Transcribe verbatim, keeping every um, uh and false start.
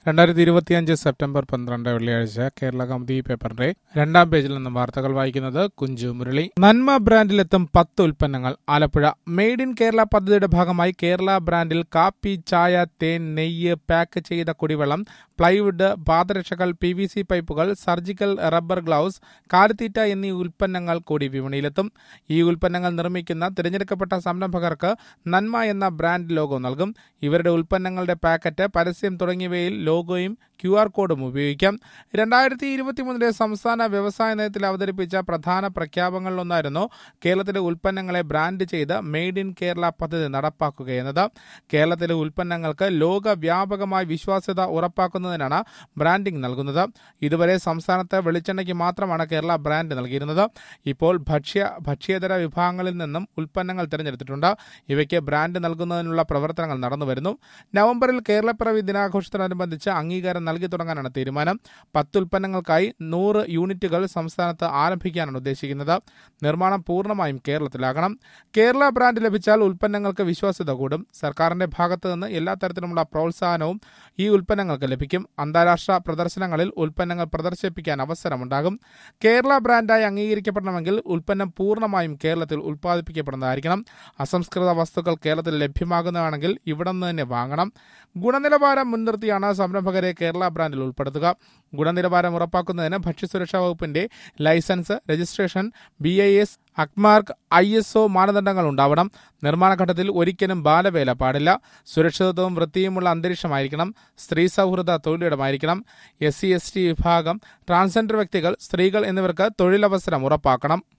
രണ്ടായിരത്തി ഇരുപത്തിയഞ്ച് സെപ്റ്റംബർ പന്ത്രണ്ട് വെള്ളിയാഴ്ച കേരള കൗമുദി പേപ്പറിന്റെ രണ്ടാം പേജിൽ നിന്നും വാർത്തകൾ വായിക്കുന്നത് കുഞ്ചു മുരളി. നന്മ ബ്രാൻഡിലെത്തും പത്ത് ഉൽപ്പന്നങ്ങൾ. ആലപ്പുഴ. മെയ്ഡ് ഇൻ കേരള പദ്ധതിയുടെ ഭാഗമായി കേരള ബ്രാൻഡിൽ കാപ്പി, ചായ, തേൻ, നെയ്യ്, പാക്ക് ചെയ്ത കുടിവെള്ളം, പ്ലൈവുഡ്, പാദരക്ഷകൾ, പി വി സി പൈപ്പുകൾ, സർജിക്കൽ റബ്ബർ ഗ്ലൗസ്, കാലിത്തീറ്റ എന്നീ ഉൽപ്പന്നങ്ങൾ കൂടി വിപണിയിലെത്തും. ഈ ഉൽപ്പന്നങ്ങൾ നിർമ്മിക്കുന്ന തിരഞ്ഞെടുക്കപ്പെട്ട സംരംഭകർക്ക് നന്മ എന്ന ബ്രാൻഡ് ലോഗോ നൽകും. ഇവരുടെ ഉൽപ്പന്നങ്ങളുടെ പാക്കറ്റ്, പരസ്യം തുടങ്ങിയവയിൽ ലോഗോയും ക്യു ആർ കോഡും ഉപയോഗിക്കാം. രണ്ടായിരത്തി ഇരുപത്തിമൂന്നിലെ സംസ്ഥാന വ്യവസായ നയത്തിൽ അവതരിപ്പിച്ച പ്രധാന പ്രഖ്യാപനങ്ങളിലൊന്നായിരുന്നു കേരളത്തിലെ ഉൽപ്പന്നങ്ങളെ ബ്രാൻഡ് ചെയ്ത് മെയ്ഡ് ഇൻ കേരള പദ്ധതി നടപ്പാക്കുകയെന്നത്. കേരളത്തിലെ ഉൽപ്പന്നങ്ങൾക്ക് ലോകവ്യാപകമായി വിശ്വാസ്യത ഉറപ്പാക്കുന്നതിനാണ് ബ്രാൻഡിംഗ് നൽകുന്നത്. ഇതുവരെ സംസ്ഥാനത്ത് വെളിച്ചെണ്ണയ്ക്ക് മാത്രമാണ് കേരള ബ്രാൻഡ് നൽകിയിരുന്നത്. ഇപ്പോൾ ഭക്ഷ്യ ഭക്ഷ്യേതര വിഭാഗങ്ങളിൽ നിന്നും ഉൽപ്പന്നങ്ങൾ തിരഞ്ഞെടുത്തിട്ടുണ്ട്. ഇവയ്ക്ക് ബ്രാൻഡ് നൽകുന്നതിനുള്ള പ്രവർത്തനങ്ങൾ നടന്നുവരുന്നു. നവംബറിൽ കേരളപ്പിറവി ദിനാഘോഷത്തോടനുബന്ധിച്ച് അംഗീകാരം നൽകി തുടങ്ങാനാണ് തീരുമാനം. പത്ത് ഉൽപ്പന്നങ്ങൾക്കായി നൂറ് യൂണിറ്റുകൾ സംസ്ഥാനത്ത് ആരംഭിക്കാനാണ് ഉദ്ദേശിക്കുന്നത്. നിർമ്മാണം പൂർണ്ണമായും കേരളത്തിലാകണം. കേരള ബ്രാൻഡ് ലഭിച്ചാൽ ഉൽപ്പന്നങ്ങൾക്ക് വിശ്വാസ്യത കൂടും. സർക്കാരിന്റെ ഭാഗത്തു നിന്ന് എല്ലാ തരത്തിലുമുള്ള പ്രോത്സാഹനവും ഈ ഉൽപ്പന്നങ്ങൾക്ക് ലഭിക്കും. അന്താരാഷ്ട്ര പ്രദർശനങ്ങളിൽ ഉൽപ്പന്നങ്ങൾ പ്രദർശിപ്പിക്കാൻ അവസരമുണ്ടാകും. കേരള ബ്രാൻഡായി അംഗീകരിക്കപ്പെടണമെങ്കിൽ ഉൽപ്പന്നം പൂർണ്ണമായും കേരളത്തിൽ ഉൽപ്പാദിപ്പിക്കപ്പെടുന്നതായിരിക്കണം. അസംസ്കൃത വസ്തുക്കൾ കേരളത്തിൽ ലഭ്യമാകുന്നതാണെങ്കിൽ ഇവിടെ നിന്ന് തന്നെ വാങ്ങണം. ഗുണനിലവാരം മുൻനിർത്തിയാണ് സംരംഭകരെ കേരള ബ്രാൻഡിൽ ഉൾപ്പെടുത്തുക. ഗുണനിലവാരം ഉറപ്പാക്കുന്നതിന് ഭക്ഷ്യസുരക്ഷാ വകുപ്പിന്റെ licence, registration, B I S, Agmark, I S O മാനദണ്ഡങ്ങൾ ഉണ്ടാവണം. നിർമ്മാണ ഘട്ടത്തിൽ ഒരിക്കലും ബാലവേല പാടില്ല. സുരക്ഷിതത്വവും വൃത്തിയുമുള്ള അന്തരീക്ഷമായിരിക്കണം. സ്ത്രീ സൗഹൃദ തൊഴിലിടമായിരിക്കണം. എസ് സി എസ് ടി വിഭാഗം, ട്രാൻസ്ജെൻഡർ വ്യക്തികൾ, സ്ത്രീകൾ എന്നിവർക്ക് തൊഴിലവസരം ഉറപ്പാക്കണം.